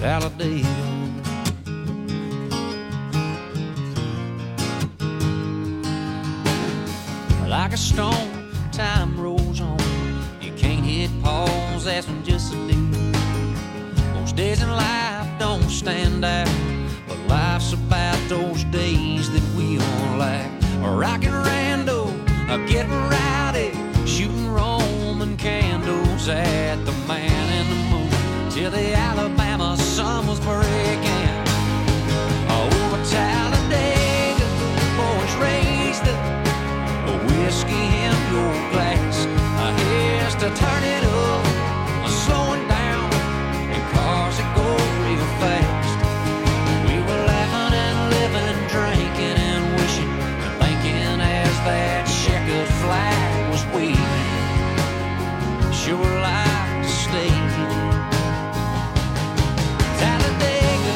Talladega. Like a stone, time rolls on. You can't hit pause, that's when just a deal. Most days in life don't stand out, but life's about those days that we all lack. Rockin' rando, getting rowdy, shooting Roman candles at the Man in the Moon till the Alabama sun was breaking. Over Talladega, boys raised up a whiskey in your glass. Here's to turn it up, slowing down, and cars that go real fast. We were laughing and living, drinking and wishing, and thinking as that checkered flag was waving. Sure like to stay. Talladega.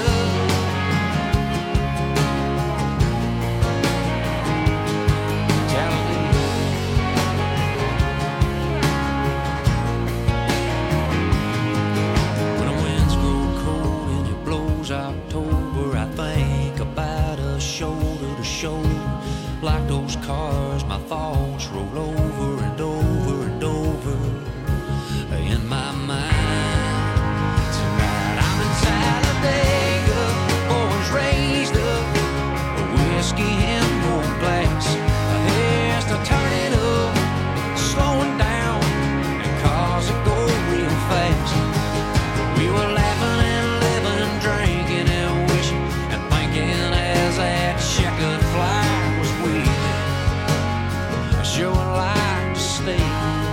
October, I think about us shoulder to shoulder. Like those cars, my thoughts roll over and over and over in my mind. Tonight I'm in Talladega, boys raised up, a whiskey in your glass. Here's to turn it up, slowing down, and cars that go real fast. We were laughing and living, drinking and wishing, and thinking as that checkered flag was waving. I sure would like to stay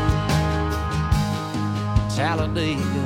Talladega.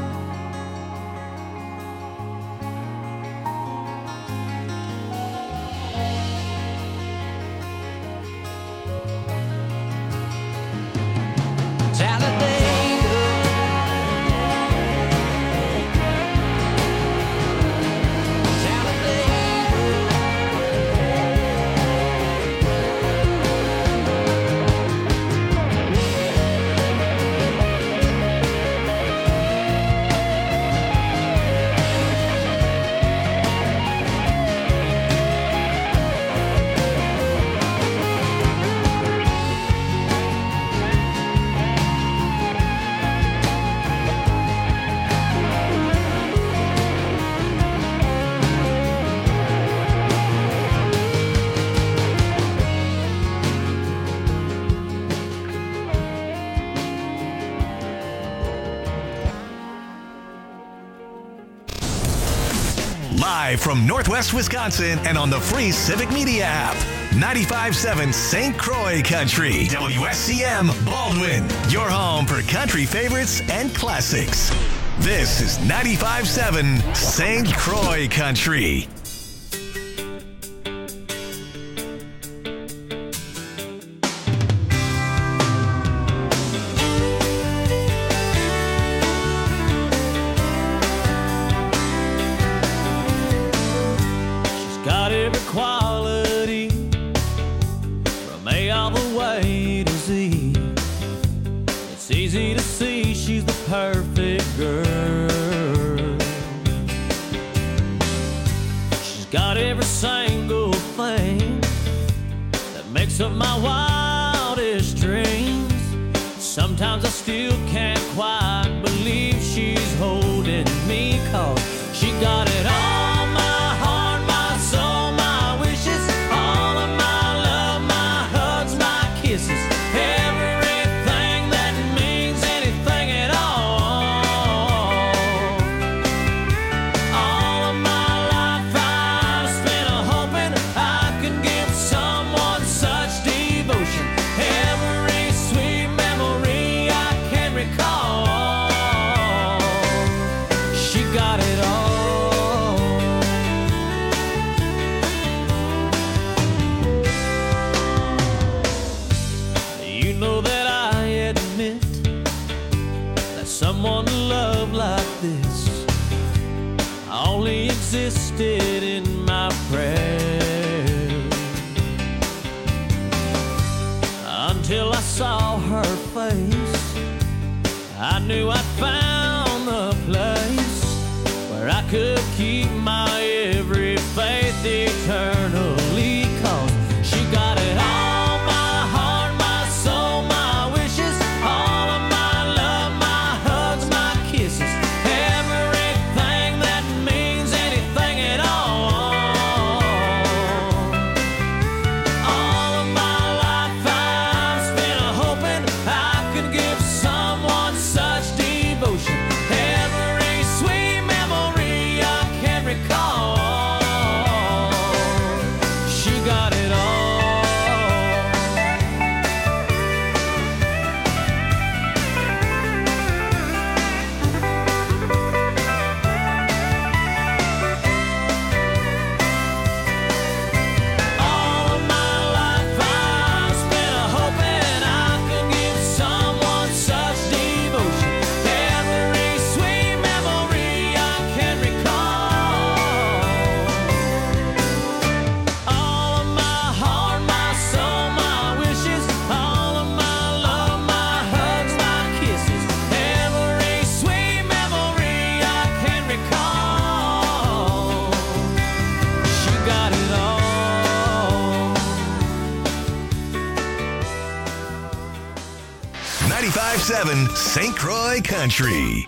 Live from Northwest Wisconsin and on the free Civic Media app. 95.7 St. Croix Country. WSCM Baldwin. Your home for country favorites and classics. This is 95.7 St. Croix Country. Quality from A all the way to Z. It's easy to see she's the perfect girl. She's got every single thing that makes up my wildest dreams. Sometimes I still can't quite believe she's holding me, 'cause she got it all. Someone to love like this only existed in my prayers, until I saw her face. I knew I'd found the place where I could 95.7 St. Croix Country.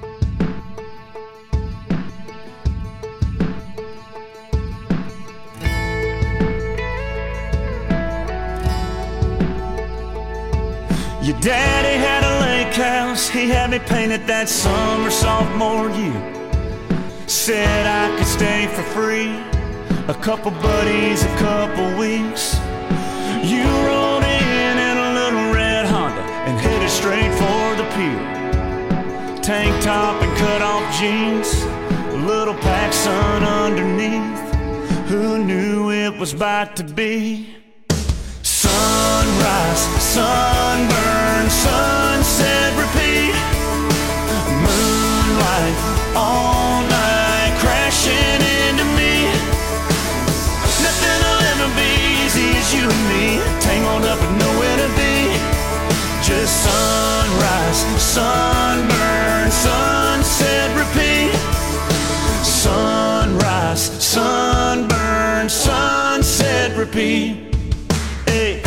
Your daddy had a lake house, he had me painted that summer sophomore year. Said I could stay for free, a couple buddies, a couple weeks. You rolled in a little red Honda and headed straight for the pier. Tank top and cut off jeans, a little PacSun underneath. Who knew it was about to be? Sunrise, sunburn, sunset, repeat. Moonlight, all night, crashing into me. Nothing will ever be easy as you and me, tangled up with nowhere to be. Just sunrise, sunburn, sunset, repeat. Sunrise, sunburn, sunset, repeat. Hey.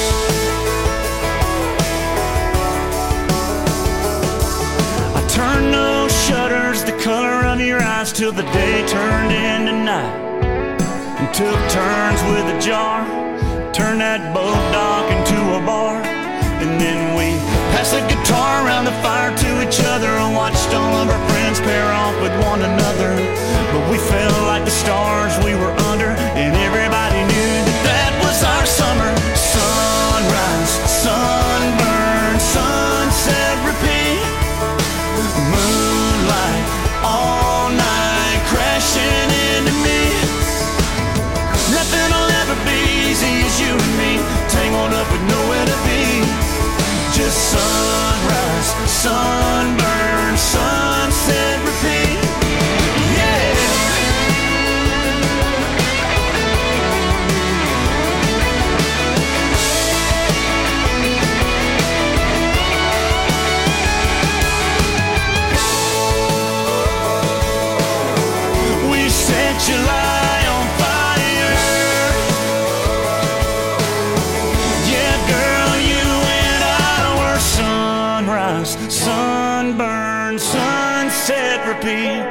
I turned those shutters the color of your eyes till the day turned into night, and took turns with a jar, turned that boat dock into a bar. And then we passed the guitar around the fire to each other and watched all of our friends pair off with one another. But we felt like the stars we were under, and everybody knew that that was our summer. Sunrise, sunburn, sunset, repeat. Moonlight, all night, crashing into me. Nothing will ever be easy as you and me, tangled up with nowhere to be. Just sunrise, sunburn, sunset, repeat. Yeah. We set July on fire. Yeah, girl, you and I were sunrise, sunburn, sunset, repeat.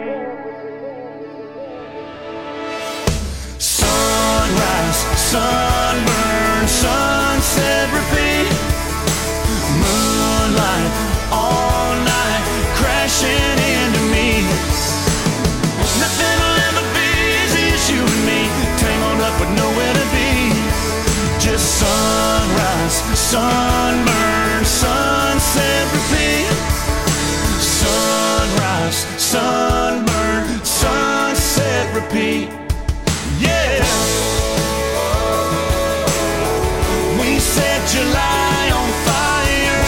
Sunrise, sunburn, sunset, repeat. Moonlight, all night, crashing into me. Nothing will ever be easy as you and me, tangled up with nowhere to be. Just sunrise, sunburn, sunset, repeat. Sunrise, sunburn, sunset, repeat. Yeah. We set July on fire.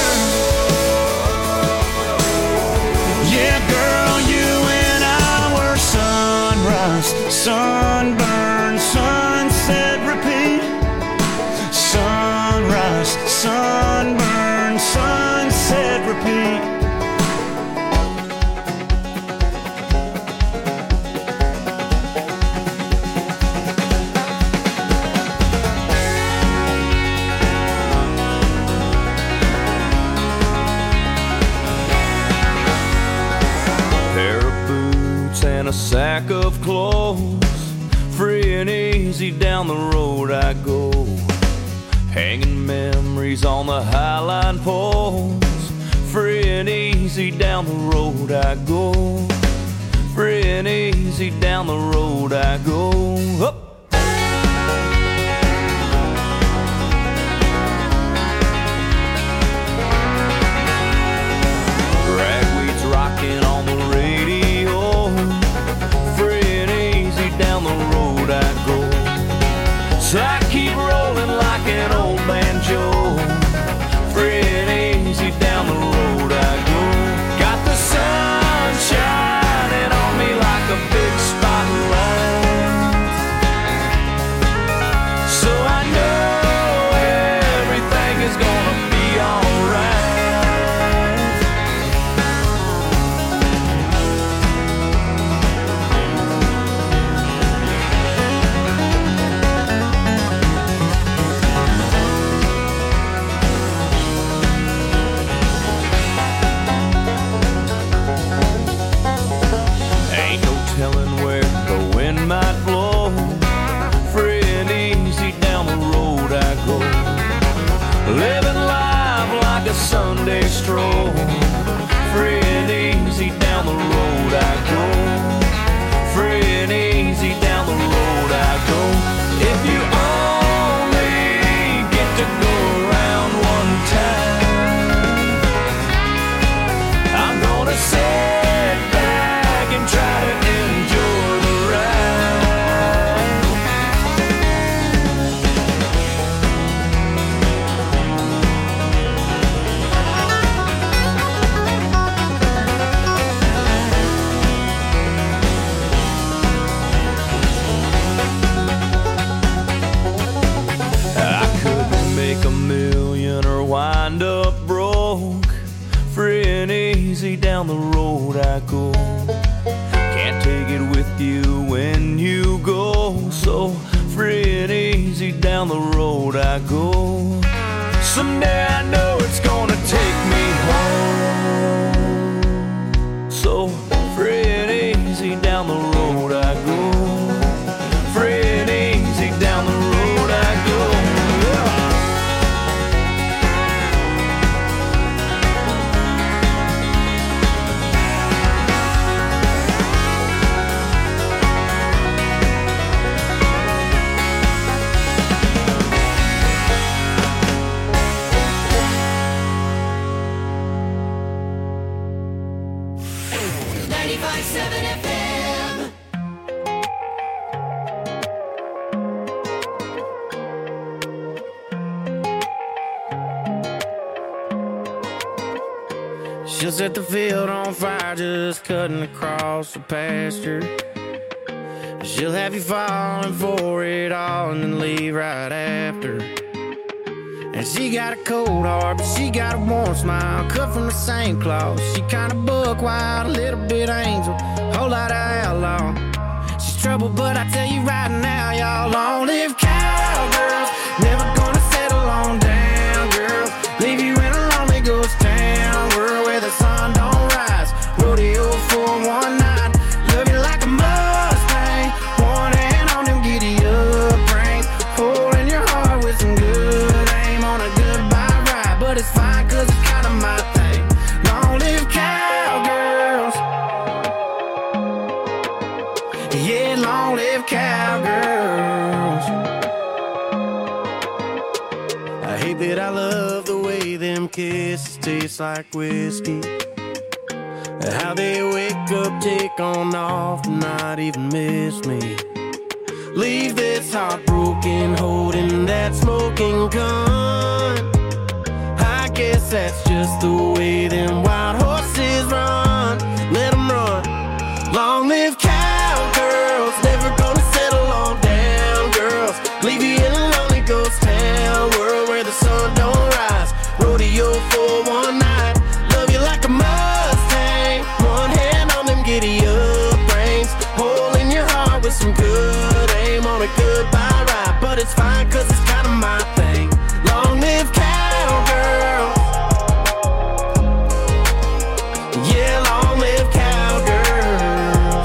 Yeah, girl, you and I were sunrise, sunburn, sunset, repeat. Sunrise, sunburn, sunset, repeat. A sack of clothes, free and easy down the road I go, hanging memories on the highline poles. Free and easy down the road I go, free and easy down the road I go. Up. Ragweed's rocking on the radio, down the road I go. So I keep rolling like an old banjo, free and easy down the road I go. Got the sun shining on me like a big spotlight. living life like a Sunday stroll. Free and easy down the road I go. Free and easy down the road I go. If you only get to go around one time, I'm gonna sit back and try to enjoy the ride. I couldn't make $1 million or wind up broke. Free and easy down the road I go. Can't take it with you when you go. So free and easy down the road I go. Someday I know it's gonna take me home. So free and easy down the road I go. Free and easy down the road I go. She'll set the field on fire just cutting across the pasture. She'll have you falling for it all and then leave right after. And she got a cold heart, but she got a warm smile, cut from the same cloth. She kinda buck wild, a little bit angel, whole lot of outlaw. She's trouble, but I tell you right now, y'all, long live cowgirls. Never gonna settle on down, girls. Leave you in a lonely ghost town, world where the sun don't rise. Rodeo for one night, love you like a Mustang. One hand on them giddy up reins, holding your heart with some good aim on a goodbye ride. But it's fine, cause it's kinda my thing. Long live cowgirls. Yeah, long live cowgirls. I hate that I love the way them kisses taste like whiskey. How they wake up, take on off, not even miss me. Leave this heart broken, holding that smoking gun. I guess that's just the way them wild horses run. Let them run. Long live cowgirls, never gonna settle on down, girls. Leave you in a lonely ghost town, world where the sun don't rise. Rodeo for one night, love you like a Mustang. One hand on them giddy up reins, holding your heart with some good aim on a goodbye ride. But it's fine, cause it's kinda my thing. Long live cowgirls. Yeah, long live cowgirls.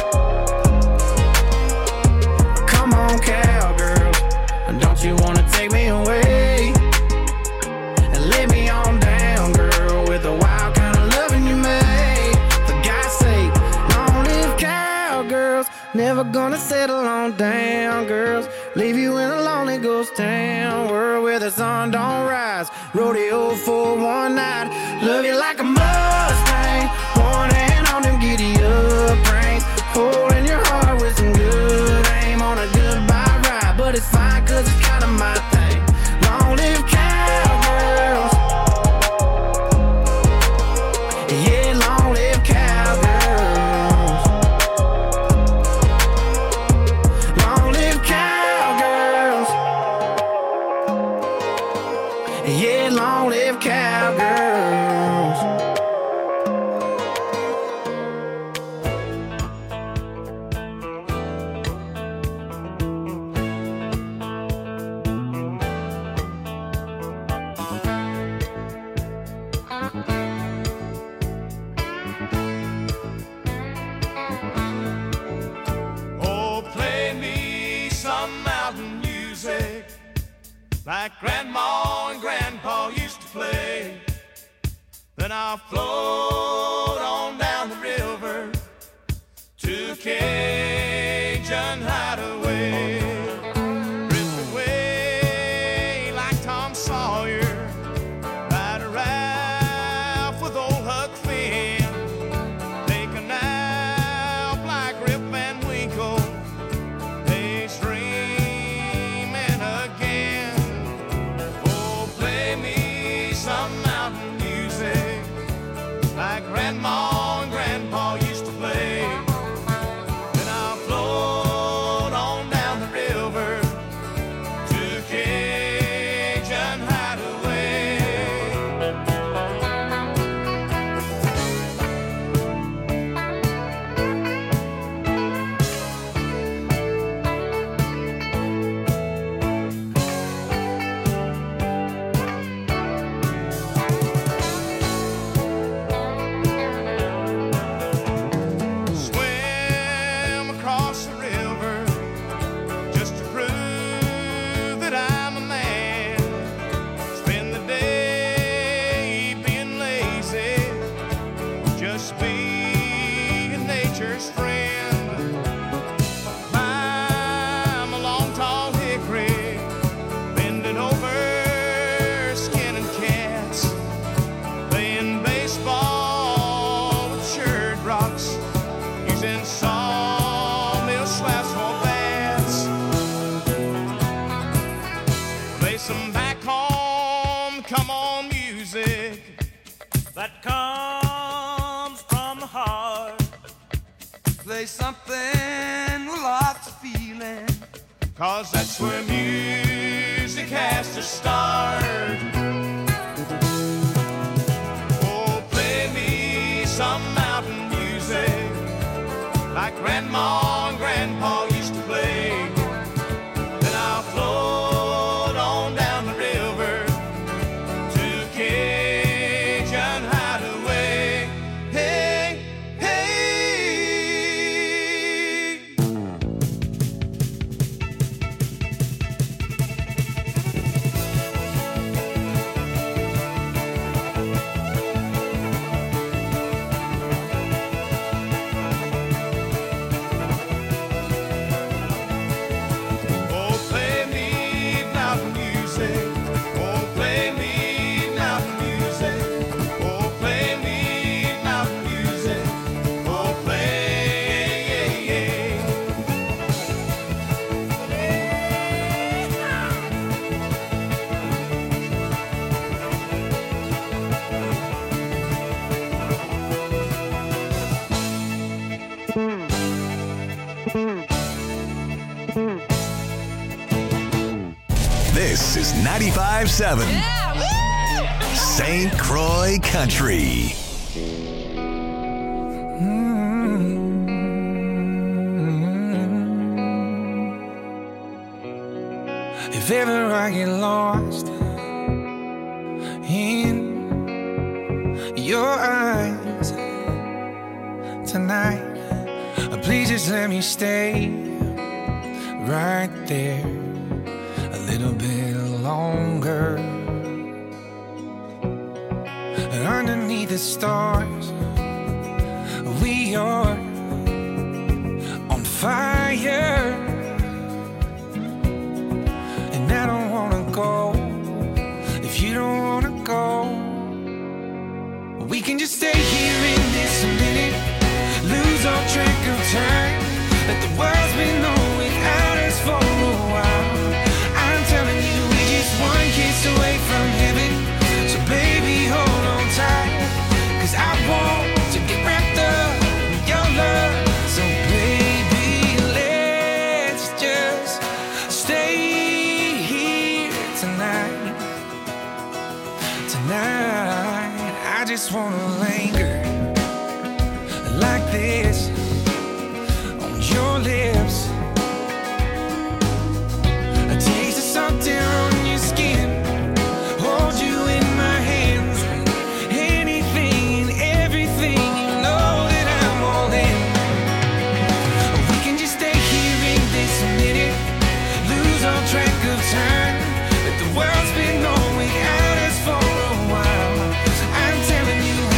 Come on, cowgirls, don't you wanna take me away and lay me on down, girl, with the wild kind of loving you made. For God's sake, long live cowgirls. Never gonna settle on down, girls. Leave you in a lonely ghost town, world where the sun don't rise. Rodeo for one night, love you like a Mustang. One hand on them giddy up reins, holding your heart with some good aim on a goodbye ride. But it's fine, cause it's kinda my thing. Long live cowgirls. Yeah, long live cowgirls. Long live cowgirls. Yeah, long live cowgirls. Oh, play me some mountain music like Grandma and Grandpa Then I'll float on down the river to Cajun Hideaway. Drift away like Tom Sawyer, ride a raft with old Huck Finn, take a nap like Rip Van Winkle, daydreaming again. Oh, play me some mountain music like Grandma and Grandpa used to play. Then I'll float on down the river to Cajun Hideaway. Swim across the river just to prove that I'm a man. Spend the day being lazy, just being nature's friend. Climb a long tall hickory, bending over, skinning cats, playing baseball with shirt rocks, using sawmill slaps for bats. Play some back home, come on music That comes from the heart. play something with lots of feeling, 'cause that's where music has to start. Oh, play me some mountain music like Grandma and Grandpa used to play. Then I'll float on down the river to Cajun Hideaway. Hey, hey. Oh, play me mountain music. Oh, play me mountain music. Oh, play me mountain music. Oh, play. This is 95.7 St. Croix Country. If ever I get lost in your eyes tonight, please just let me stay right there a little bit longer. And underneath the stars, we are on fire. And I don't wanna go if you don't wanna go. We can just stay here in this minute, lose all track of time. Let the world's been on without us for a while. I'm telling you, we're just one kiss away from heaven. So baby, hold on tight, 'cause I want to get wrapped up in your love. So baby, let's just stay here tonight. Tonight, I just wanna linger like this on your lips. A taste of salt air on your skin, hold you in my hands. Anything and everything, you know that I'm all in. We can just stay here in this minute, lose all track of time. Let the world's been on without us for a while. I'm telling you,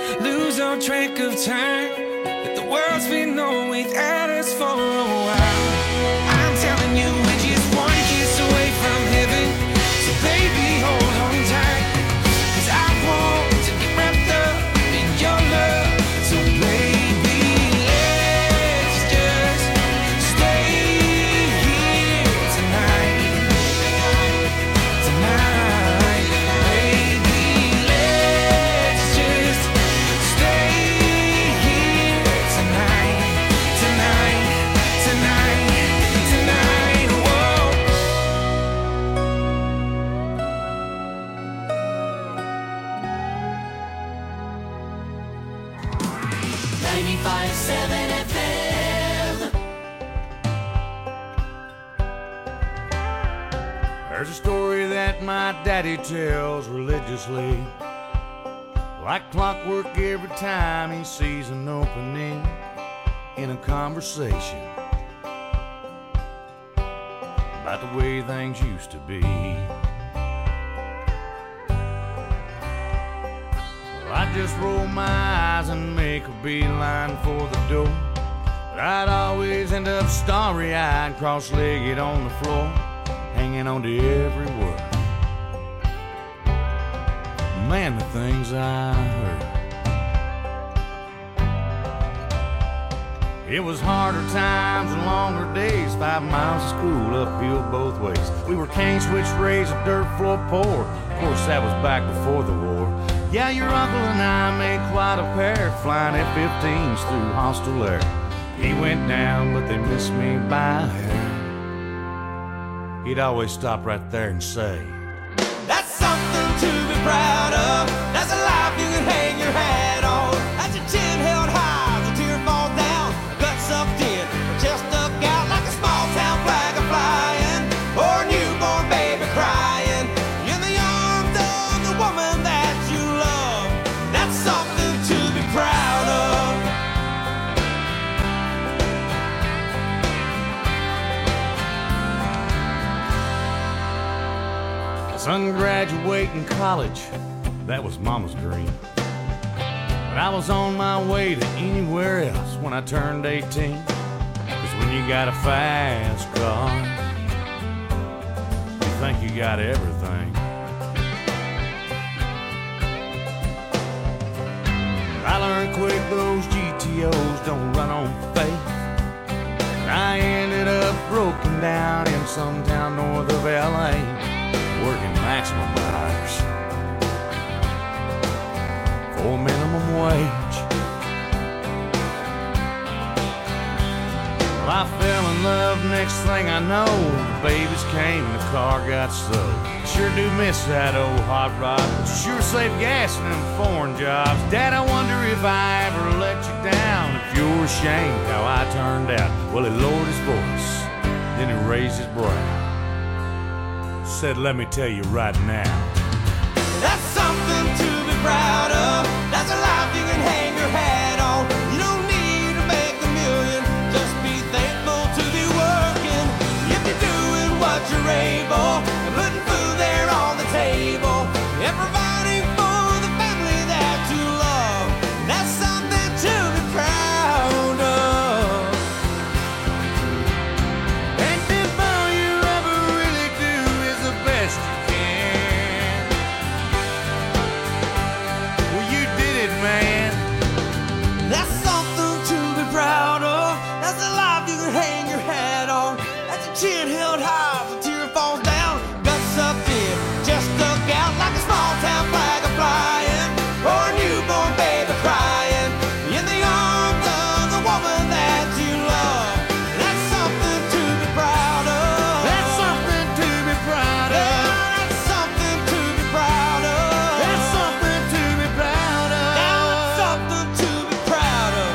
lose all track of time. That the world's been on without us for a while. I'm telling you, we're just one kiss away from heaven. So baby, hold on tight, 'cause I want to get wrapped up in your love. So baby, let's just stay here tonight. Tonight, baby, let's just stay here tonight. Tonight, tonight, tonight, whoa. 95.7 FM. There's a story that my daddy tells religiously, like clockwork every time he sees an opening in a conversation about the way things used to be. Well, I just roll my eyes and make a beeline for the door, but I'd always end up starry-eyed, cross-legged on the floor, hanging on to every word. Man, the things I heard. It was harder times and longer days, 5 miles of school uphill both ways. We were cane switch raised, a dirt floor poor. Of course, that was back before the war. Yeah, your uncle and I made quite a pair, flying F-15s through hostile air. He went down, but they missed me by a hair. He'd always stop right there and say, That's something to be proud of. That's a life you can hang your hat on. That's your chin held high, the tear falls down, gut sucked in, chest stuck out like a small town flag a flying, or a newborn baby crying in the arms of the woman that you love. That's something to be proud of. son graduating college, that was mama's dream. But I was on my way to anywhere else when I turned 18. 'Cause when you got a fast car, you think you got everything. I learned quick those GTOs don't run on faith. I ended up broken down in some town north of LA, working maximum hours for minimum wage. Well, I fell in love, next thing I know, babies came and the car got sold. Sure do miss that old hot rod, but sure save gas in them foreign jobs. Dad, I wonder if I ever let you down, if you're ashamed how I turned out. Well, he lowered his voice, then he raised his brow, said, let me tell you right now, That's something to be proud of. That's a life you can hang your hat on. You don't need to make a million, just be thankful to be working. If you're doing what you're able, and putting food there on the table, and providing for the family that you love, that's something to be proud of. And if all you ever really do is the best you can, well, you did it, man. That's something to be proud of. That's a life you can hang your hat on. That's a chin held high, the tear falls down, guts sucked in, just stuck out like a small town flag a flying, or a newborn baby crying in the arms of the woman that you love. That's something to be proud of. That's something to be proud of. Yeah, that's something to be proud of. That's something to be proud of. Now that's something to be proud of.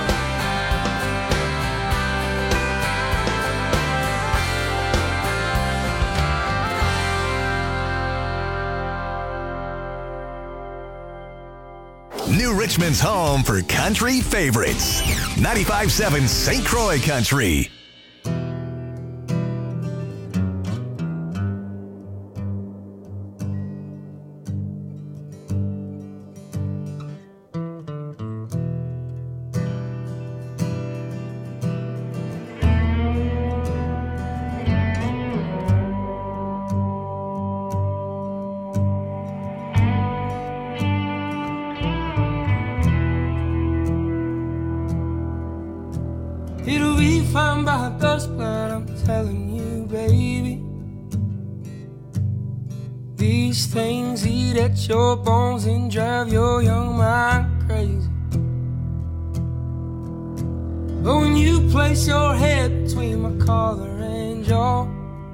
New Richmond's home for country favorites. 95.7 St. Croix Country. It'll be fine by dusk, but I'm telling you, baby, these things eat at your bones and drive your young mind crazy. But when you place your head between my collar and jaw,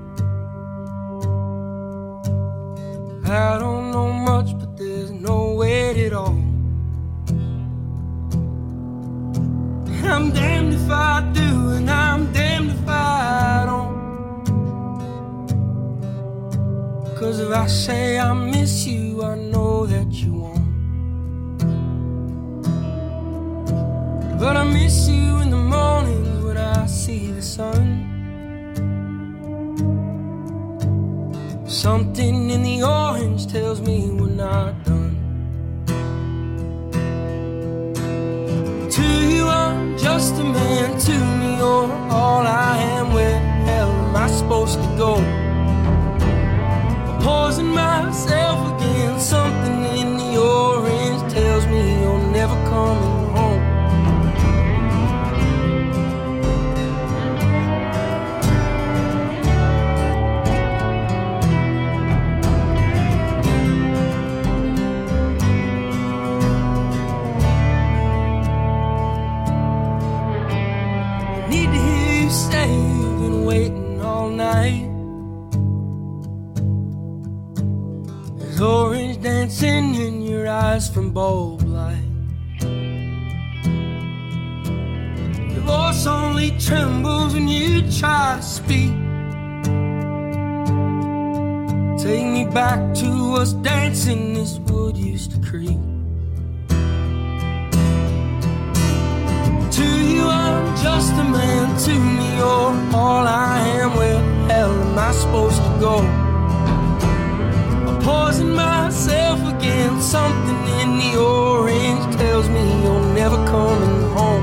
I don't know much, but there's no weight at all. I'm damned if I do, and I'm damned if I don't. 'Cause if I say I miss you, I know that you won't. But I miss you in the mornings when I see the sun. Something in the orange tells me we're not done. To you I'm just a man, to me you're all I am. Where the hell am I supposed to go? I'm poisoning myself again. Something in the orange tells me you're never coming home. Need to hear you say you've been waiting all night. There's orange dancing in your eyes from bulb light. Your voice only trembles when you try to speak. Take me back to us dancing this wood used to creep. To you I'm just a man, to me you're all I am. Where the hell am I supposed to go? I'm poisoning myself again. Something in the orange tells me you're never coming home.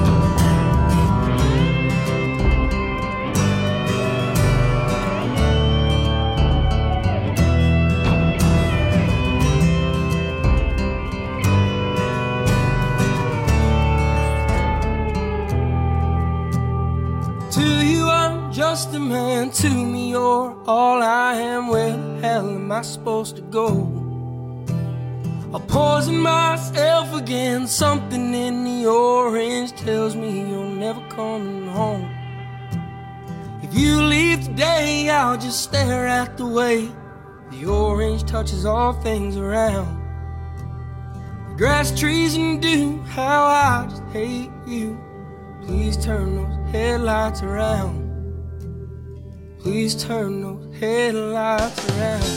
Just a man, to me you're all I am. Where the hell am I supposed to go? I'll poison myself again. Something in the orange tells me you're never coming home. If you leave today, I'll just stare at the way the orange touches all things around. The grass, trees, and dew, how I just hate you. Please turn those headlights around. Please turn those headlights around.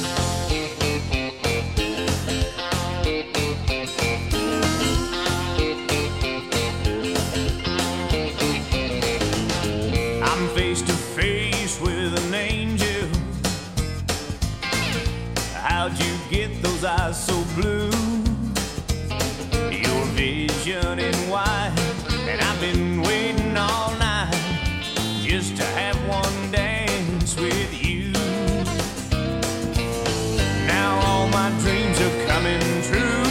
I'm face to face with an angel. How'd you get those eyes so blue? Your vision in white, and I've been waiting all night just to have one dance with you. Now all my dreams are coming true.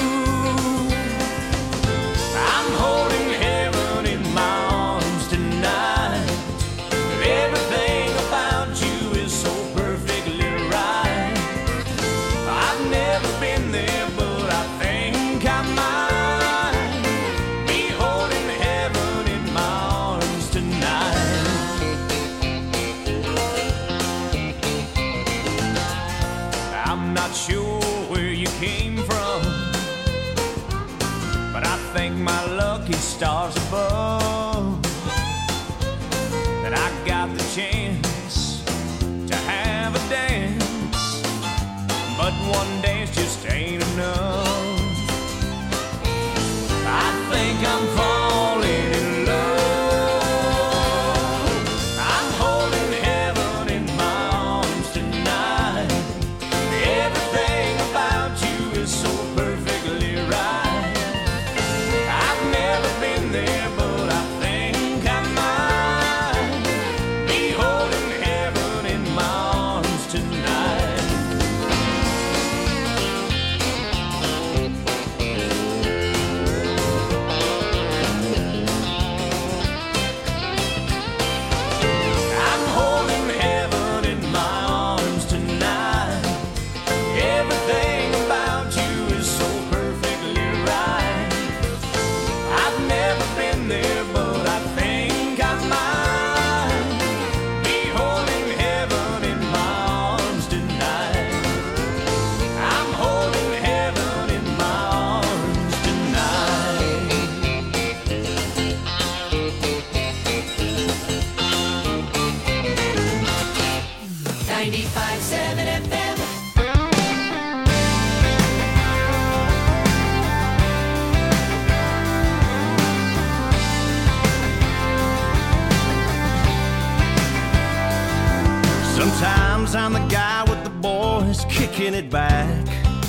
I'm holding heaven in my arms tonight. Everything about you is so perfectly right. I've never been there, but I think I might be holding heaven in my arms tonight. I'm not sure where you came from, but I thank my lucky stars above that I got the chance to have a dance. But one dance just ain't enough. I think I'm falling in love. I'm holding heaven in my arms tonight. Everything about you is so perfectly right. I've never been there, but I think I might be holding heaven in my arms tonight. Sometimes I'm the guy with the boys kicking it back,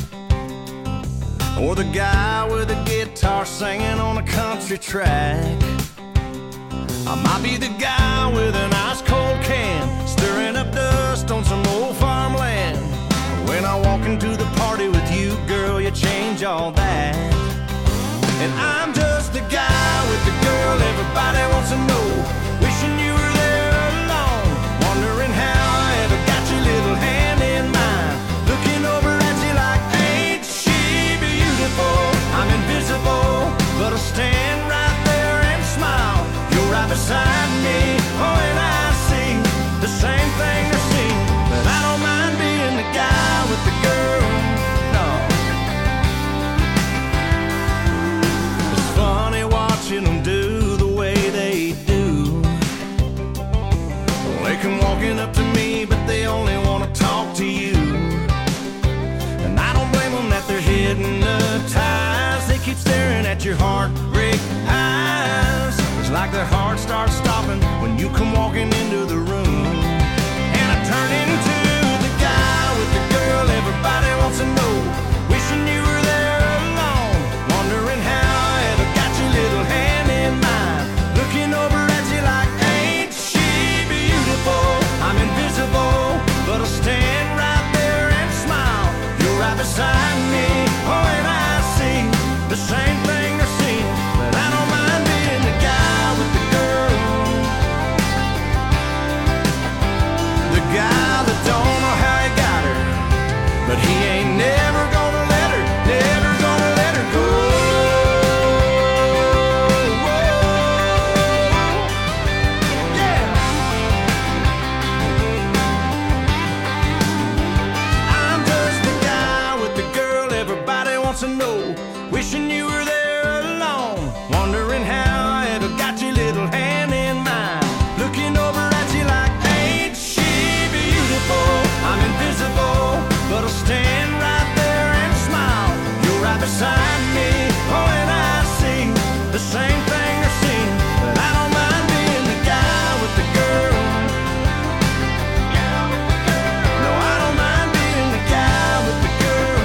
or the guy with a guitar singing on a country track. I might be the guy with an ice cold can, stirring up dust on some old farmland. When I walk into the party with you, girl, you change all that. And I'm just the guy with the girl everybody wants to know, wishing you were there alone, wondering how I ever got your little hand in mine, looking over at you like, ain't she beautiful? I'm invisible, but I'll stand right there and smile. You're right beside me, oh, and I see the same thing I see. But I don't mind being the guy with the girl, no. It's funny watching them do the way they do. They come walking up to me, but they only want to talk to you. And I don't blame them that they're hypnotized. They keep staring at your heartbreak eyes. It's like their heart starts stopping when you come walking into the room. And I turn into the guy with the girl everybody wants to know, wishing you were there alone, wondering how I ever got your little hand in mine, looking over at you like, ain't she beautiful? I'm invisible, but I'll stand right there and smile. You're right beside me, oh, and I see the same thing I see. But I don't mind being the guy with the girl, the guy that don't know how he got her, but he ain't never gonna let her, never gonna let her go. Yeah. I'm just the guy with the girl everybody wants to know, wishing you were there alone, wondering how I ever got your little hand in mine, looking over at you like, ain't she beautiful? I'm invisible, but I'll stand right there and smile. You're right beside me, oh, and I see the same thing I see. But I don't mind being the guy with the girl. No, I don't mind being the guy with the girl.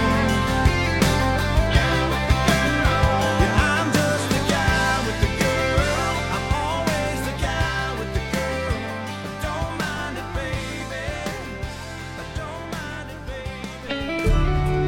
Yeah, I'm just the guy with the girl. I'm always the guy with the girl. I don't mind it, baby. I don't mind it, baby.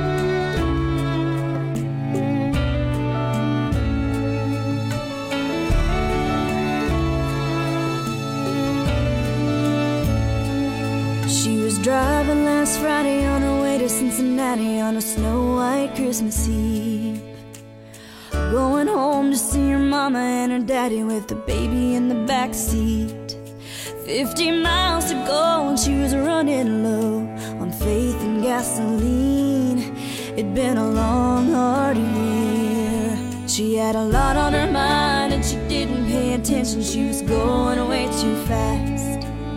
She was driving last Friday on her way to Cincinnati on a snow-white Christmas Eve, going home to see her mama and her daddy with the baby in the back seat. 50 miles to go and she was running low on faith and gasoline. It'd been a long, hard year. She had a lot on her mind and she didn't pay attention. She was going way too fast.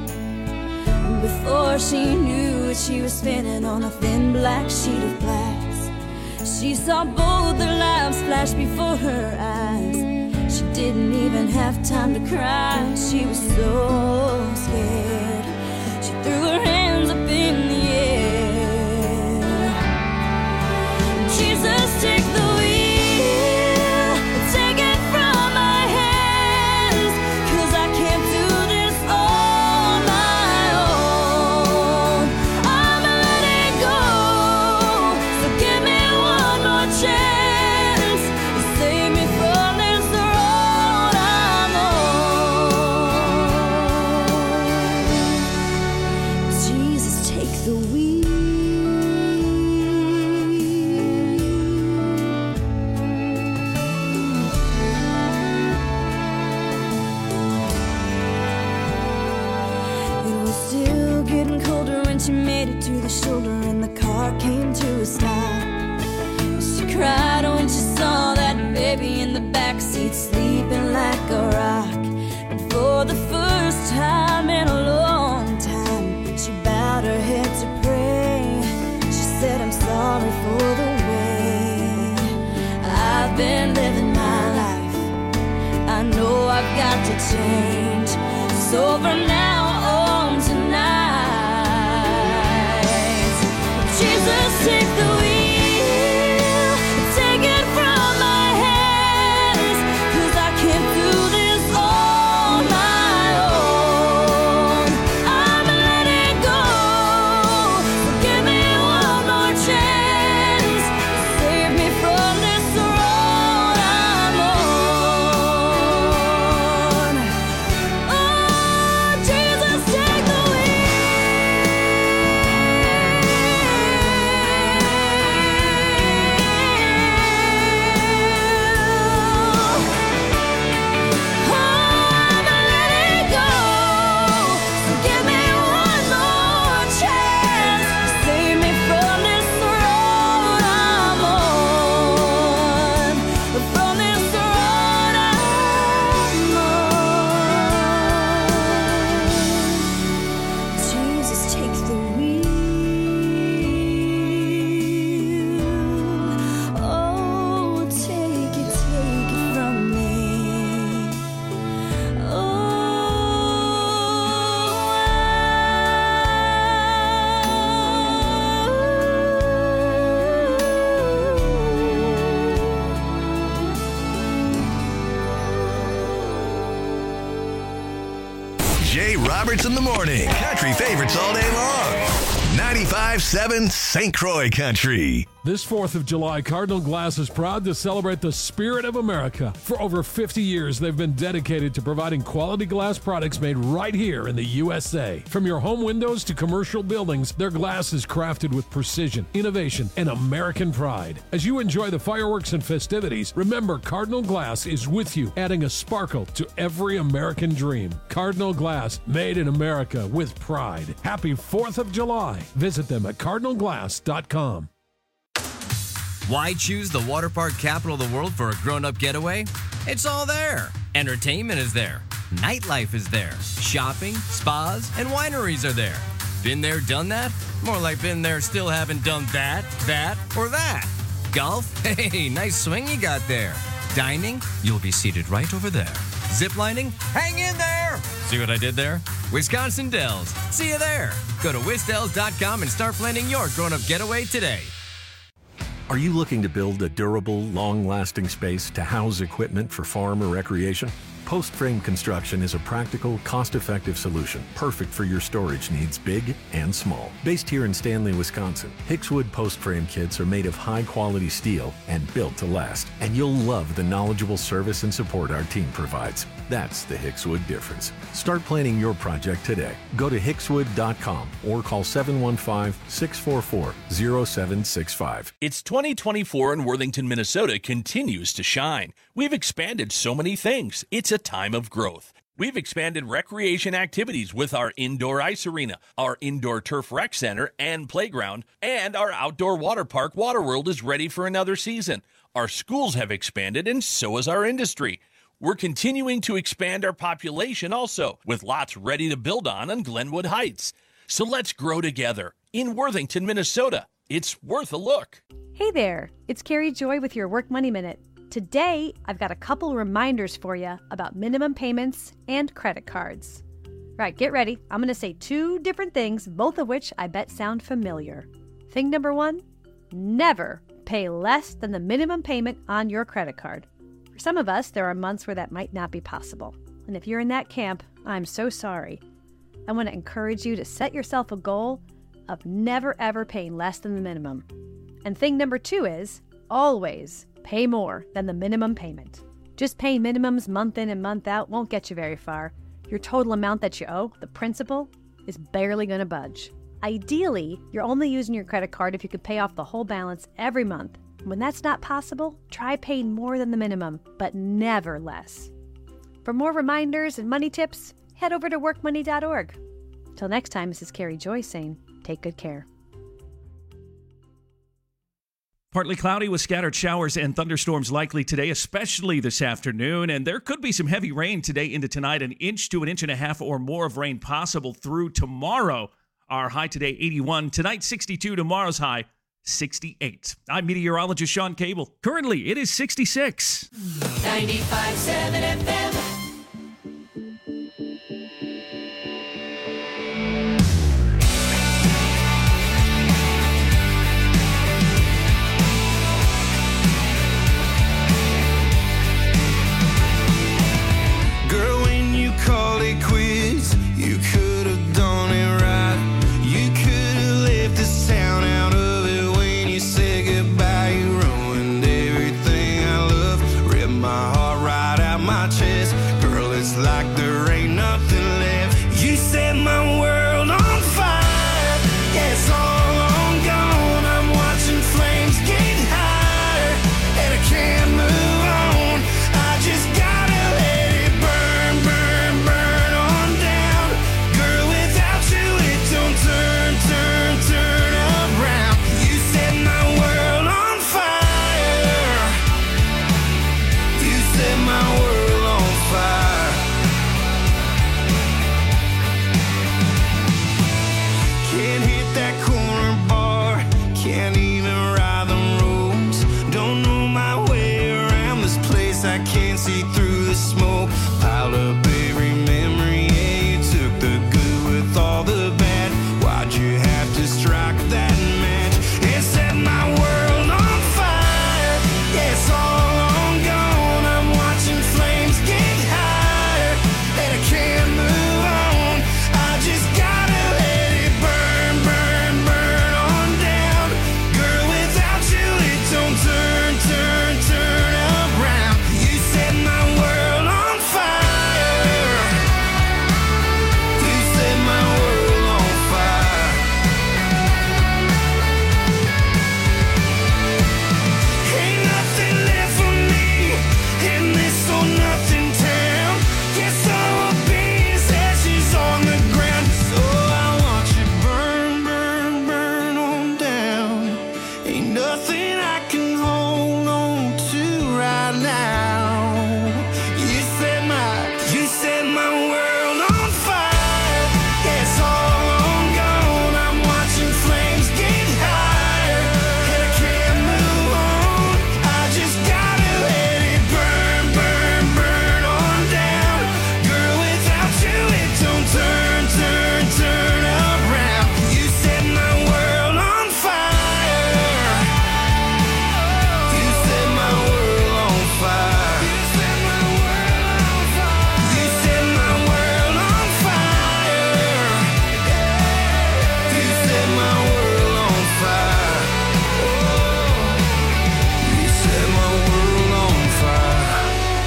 Before she knew it, she was spinning on a thin black sheet of glass. She saw both their lives flash before her eyes. She didn't even have time to cry. She was so scared. She threw her hands up in the air. Jesus, take the wheel, take it from my hands, 'cause I can't do this on my own. I'm letting go, so give me one more chance to save me from this road I'm on. Jesus, take the wheel. It was still getting colder when she made it to the shoulder and the car came to a stop. She cried when she saw that baby in the backseat sleeping like a rock. And for the first time in a long time, she bowed her head to pray. She said, I'm sorry for the way I've been living my life. I know I've got to change. So from now on tonight, take the wheel, take it from my hands, 'cause I can't do this on my own. I'm letting go, so give me one more chance, save me from this road I'm on. Oh, Jesus, take the Jesus, take the wheel. Oh, take it from me. Jay Roberts in the morning. Country favorites all day long. 95.7 St. Croix Country. This 4th of July, Cardinal Glass is proud to celebrate the spirit of America. For over 50 years, they've been dedicated to providing quality glass products made right here in the USA. From your home windows to commercial buildings, their glass is crafted with precision, innovation, and American pride. As you enjoy the fireworks and festivities, remember Cardinal Glass is with you, adding a sparkle to every American dream. Cardinal Glass, made in America with pride. Happy 4th of July. Visit them at cardinalglass.com. Why choose the water park capital of the world for a grown-up getaway? It's all there. Entertainment is there. Nightlife is there. Shopping, spas, and wineries are there. Been there, done that? More like been there, still haven't done that, or that. Golf? Hey, nice swing you got there. Dining? You'll be seated right over there. Ziplining? Hang in there! See what I did there? Wisconsin Dells. See you there. Go to wisdells.com and start planning your grown-up getaway today. Are you looking to build a durable, long-lasting space to house equipment for farm or recreation? Post Frame Construction is a practical, cost-effective solution, perfect for your storage needs, big and small. Based here in Stanley, Wisconsin, Hickswood Post Frame kits are made of high-quality steel and built to last. And you'll love the knowledgeable service and support our team provides. That's the Hickswood difference. Start planning your project today. Go to hickswood.com or call 715-644-0765. It's 2024 and Worthington, Minnesota continues to shine. We've expanded so many things. It's a time of growth. We've expanded recreation activities with our indoor ice arena, our indoor turf rec center and playground, and our outdoor water park, Waterworld, is ready for another season. Our schools have expanded, and so has our industry. We're continuing to expand our population also, with lots ready to build on Glenwood Heights. So let's grow together in Worthington, Minnesota. It's worth a look. Hey there, it's Carrie Joy with your Work Money Minute. Today, I've got a couple reminders for you about minimum payments and credit cards. Right, get ready. I'm going to say two different things, both of which I bet sound familiar. Thing number one, never pay less than the minimum payment on your credit card. For some of us, there are months where that might not be possible. And if you're in that camp, I'm so sorry. I want to encourage you to set yourself a goal of never ever paying less than the minimum. And thing number two is always pay more than the minimum payment. Just paying minimums month in and month out won't get you very far. Your total amount that you owe, the principal, is barely going to budge. Ideally, you're only using your credit card if you could pay off the whole balance every month. When that's not possible, try paying more than the minimum, but never less. For more reminders and money tips, head over to workmoney.org. Till next time, this is Carrie Joy saying, take good care. Partly cloudy with scattered showers and thunderstorms likely today, especially this afternoon. And there could be some heavy rain today into tonight, an inch to an inch and a half or more of rain possible through tomorrow. Our high today, 81. Tonight, 62. Tomorrow's high, 68. I'm meteorologist Sean Cable. Currently, it is 66. 95.7 FM. my chest. Girl, it's like there ain't nothing left. You set my world on fire. Yeah, it's all on gone. I'm watching flames get higher, and I can't move on. I just gotta let it burn, burn, burn on down. Girl, without you it don't turn, turn, turn around. You set my world on fire. You set my world on fire. Can't hit that corner bar, can't even ride the roads. Don't know my way around this place, I can't see through the smoke. Piled up every memory, yeah, you took the good with all the bad. Why'd you have to strike that match and set my world on fire? Yeah, it's all on gone. I'm watching flames get higher, and I can't move on. I just gotta let it burn, burn, burn on down. Girl, without you it don't turn, turn, turn around. You set my world on fire. You set my world on fire. Ain't nothing left for me in this or nothing town. Guess all I'll be is ashes on the ground. So I watch it burn, burn, burn on down. Ain't nothing I can hold on to right now. You set my world on fire. Yeah, it's all on gone. I'm watching flames get higher, and I can't move on. I just gotta let it burn, burn, burn on down. Girl, without you it don't turn, turn, turn around. You set my world on fire. You set my world on fire. You set my world on fire. You set my world on fire. You set my world on fire. You set my world on fire.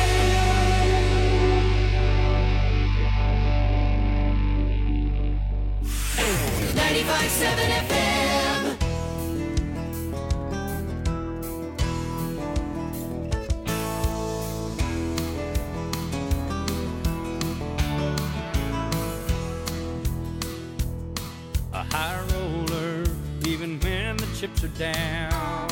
95.7 FM. A high roller, even when the chips are down.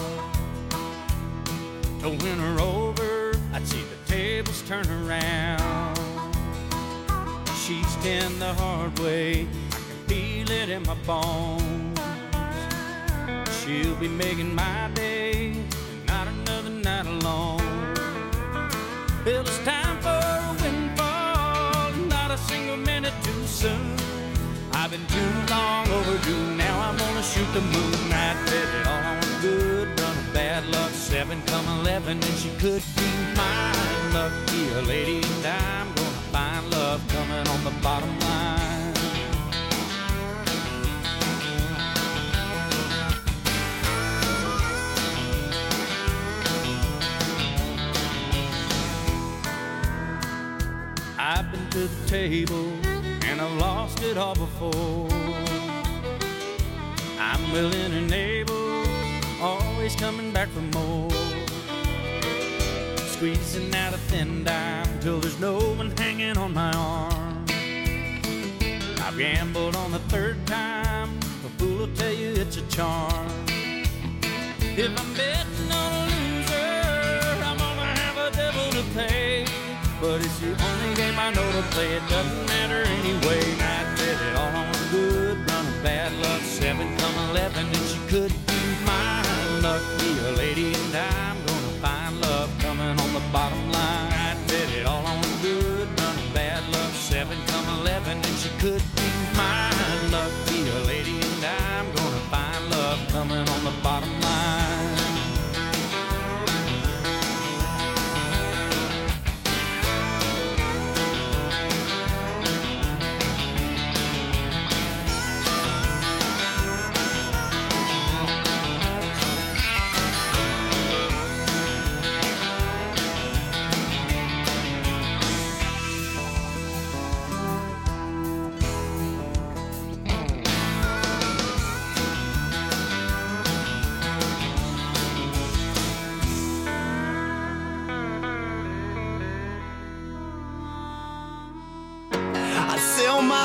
To win her over, I'd see the tables turn around. She's been the hard way, I can feel it in my bones. She'll be making my day, not another night alone. Well, it's time for a windfall, not a single minute too soon. I've been too long overdue, now I'm gonna shoot the moon. I bet it all on good, run of bad luck, 7 come 11, and she could be mine. Lucky a lady, and I'm gonna find love coming on the bottom line. I've been to the table, and I've lost it all before. I'm willing and able, always coming back for more. Squeezing out a thin dime till there's no one hanging on my arm. I've gambled on the third time, a fool will tell you it's a charm. If I'm betting on a loser, I'm gonna have a devil to pay. But it's the only game I know to play, it doesn't matter anyway. I bet it all on good, run of bad luck, 7 come 11, and she could be mine. Lucky a lady, and I'm gonna find love coming on the bottom line. I bet it all on good, run of bad luck, 7 come 11, and she could be mine. Lucky a lady, and I'm gonna find love coming on the bottom line.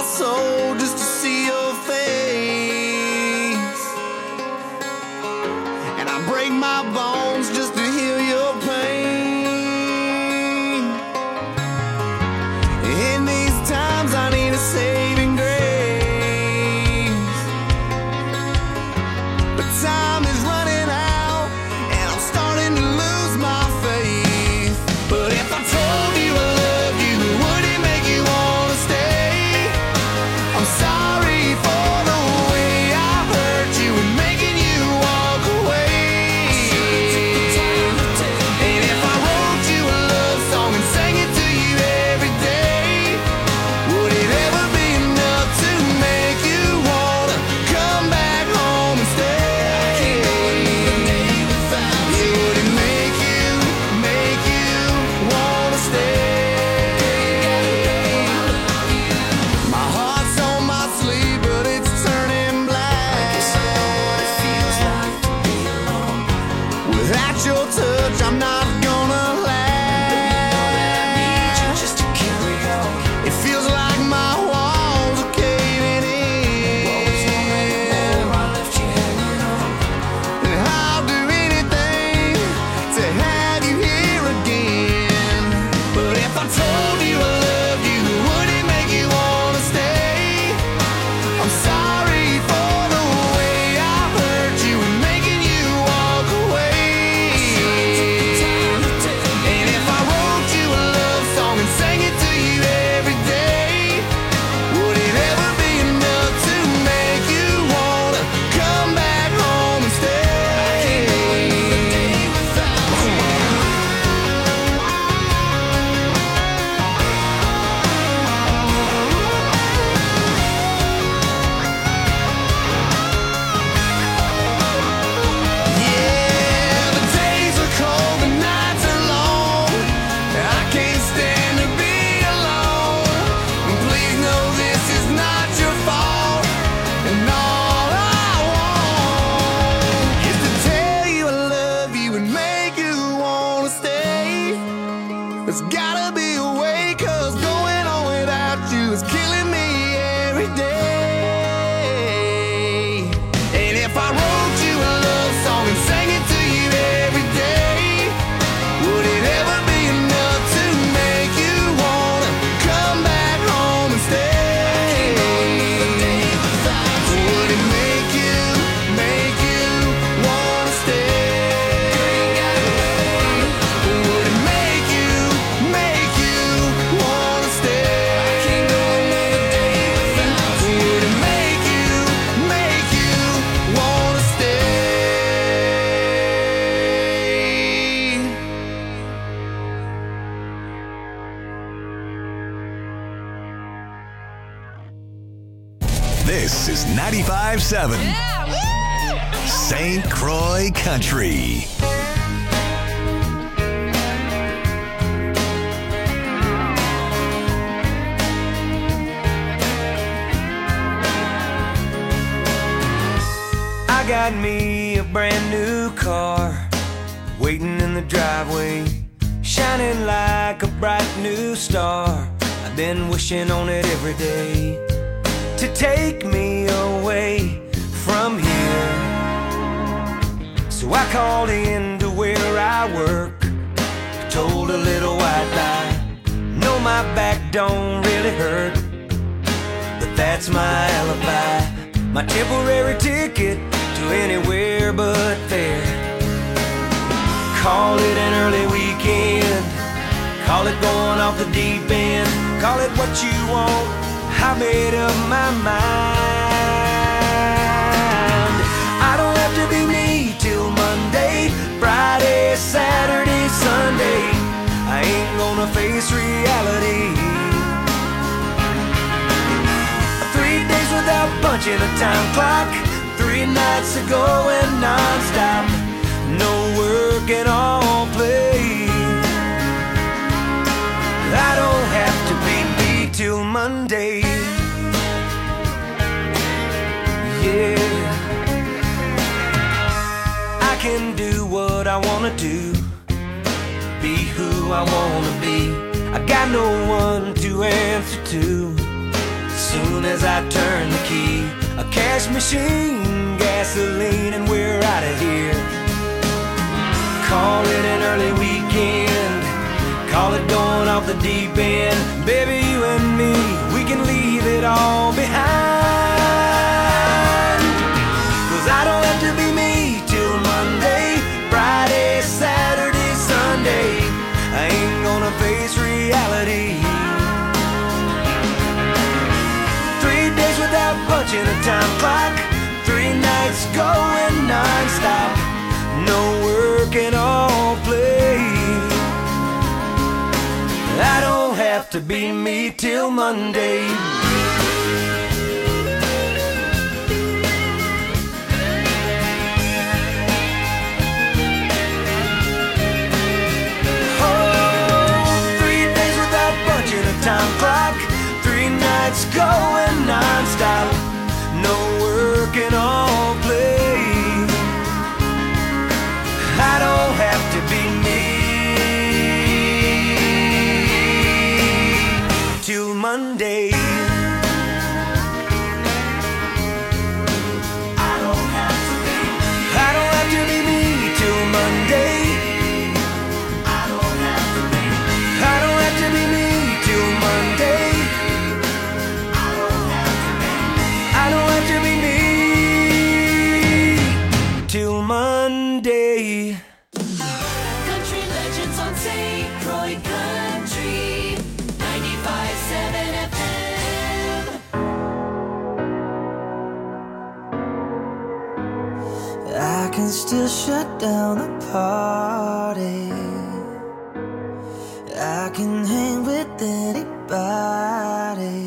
soul just to see your face. And I break my bones just to heal your pain. In these times I need a saving grace, but time is running out and I'm starting to lose my faith. But if I told you I love you, would it make you wanna stay? I'm sorry for the way I hurt you and making you walk away. And if I wrote you a love song and sang it to you every day, would it ever be enough to make you wanna come back home and stay? Would it make you wanna stay? My heart's on my sleeve, but it's turning black. Without your touch, I'm not gonna last. It feels like my walls are caving in, and I'll do anything to have you here again. But if I told you I love you, would it make you wanna stay? I'm sorry for the way I hurt you and making you walk away. And if I wrote you a love song and sang it to you every day, would it ever be enough to make you wanna come back home and stay? Yeah, the days are cold, the nights are long. I can't stand to be alone. Please know this is not your fault, and all I want is to tell you I love you and make you wanna stay. There's gotta be a way, 'cause going on without you is killing me every day. And if I wrote you a love song and sang it to you every day, would it ever be enough to make you wanna come back home and stay? Would it make you wanna stay? Would it make you wanna stay? Would it make you wanna stay? This is 95.7 St. Croix Country. I got me a brand new car waiting in the driveway, shining like a bright new star. I've been wishing on it every day to take me away from here. So I called in to where I work, told a little white lie. No, my back don't really hurt, but that's my alibi, my temporary ticket to anywhere but there. Call it an early weekend, call it going off the deep end, call it what you want, I made up my mind. I don't have to be me till Monday, Friday, Saturday, Sunday. I ain't gonna face reality. 3 days without punching a time clock, 3 nights of going non-stop, no work and all play. I don't have to be me till Monday. Yeah, I can do what I wanna do, be who I wanna be. I got no one to answer to. Soon soon as I turn the key. A cash machine, gasoline, and we're out of here. Call it an early weekend, call it going off the deep end. Baby, you and me, we can leave it all behind. 'Cause I don't have to be me till Monday, Friday, Saturday, Sunday. I ain't gonna face reality. 3 days without punching a time clock, 3 nights going non-stop. No work and all play. I don't have to be me till Monday. Time clock, 3 nights going non-stop. No work and all play. I don't have to be me till Monday. I don't have to be me till Monday. I don't have to be me till Monday. I don't have to be me till Monday. Country Legends on St. Croix Country 95.7 FM. I can still shut down the party. I can hang with anybody.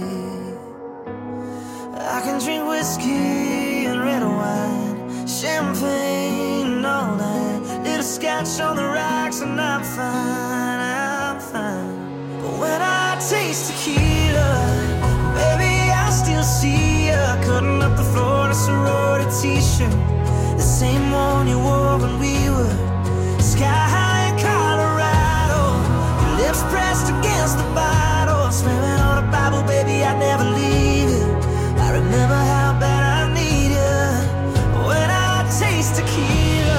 I can drink whiskey and red wine, champagne all night, little scotch on the rocks, and I'm fine, I'm fine. But when I taste tequila, baby, I still see ya cutting up the floor in a sorority t-shirt, the same one you wore when we were sky high in Colorado. Lips pressed against the bottle, swearing on the Bible, baby, I'd never leave you. I remember how bad I need you when I taste tequila.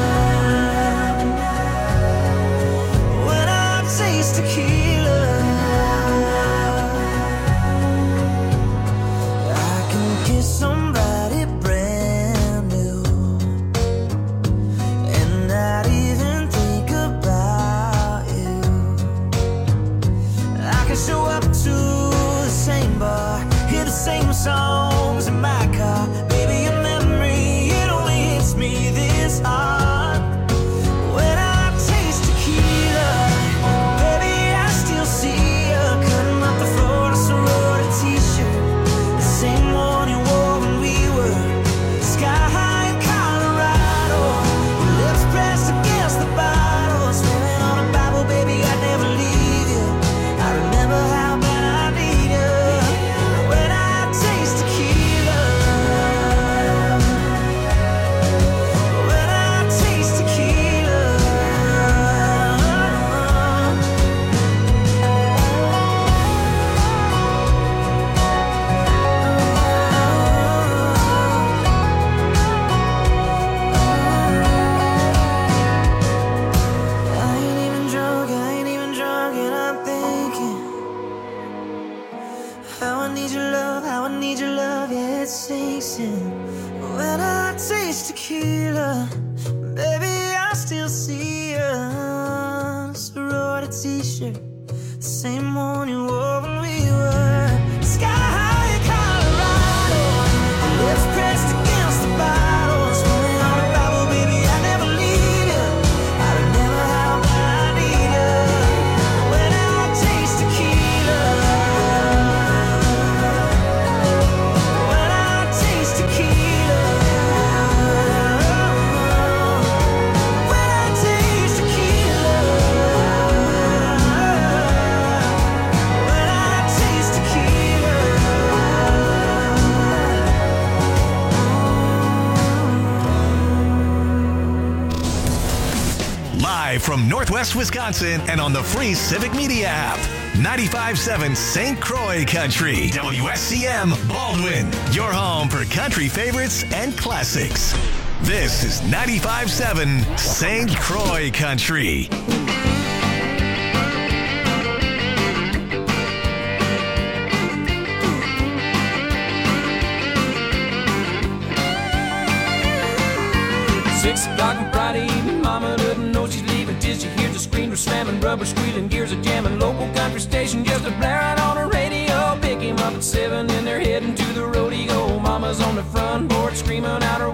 When I taste tequila, I can kiss somebody brand new and not even think about you. I can show up to the same bar, hear the same songs in my car. Baby, your memory, it only hits me this hard. When I taste tequila, baby, I still see you cutting up the floor in a sorority t-shirt, the same one you wore when we were sky high in Colorado. Lips pressed against the bottle, swearing on the Bible, baby, I'd never leave you. I remember how bad I need you when I taste tequila. When I taste tequila. I ain't even drunk, and I'm thinking how I need your love, yeah, it sinks in. When I taste tequila, baby, I still see you. Sorority t-shirt, the same one you wore when we were sky high in Colorado. Lips pressed against the bottle, swearing on the Bible, baby, I never leave you. I remember how bad I need you when I taste tequila. When I taste tequila. When I taste tequila. When I taste tequila. Live from Northwest Wisconsin and on the free Civic Media app. 95.7 St. Croix Country. WSCM Baldwin. Your home for country favorites and classics. This is 95.7 St. Croix Country. Six o'clock on Friday evening, mama doesn't know she's leaving till she hears the screams are slamming, rubber squealing, gears are jamming, local country station just a blaring on her radio. Pick him up at 7 and they're heading to the rodeo. Mama's on the front porch screaming out her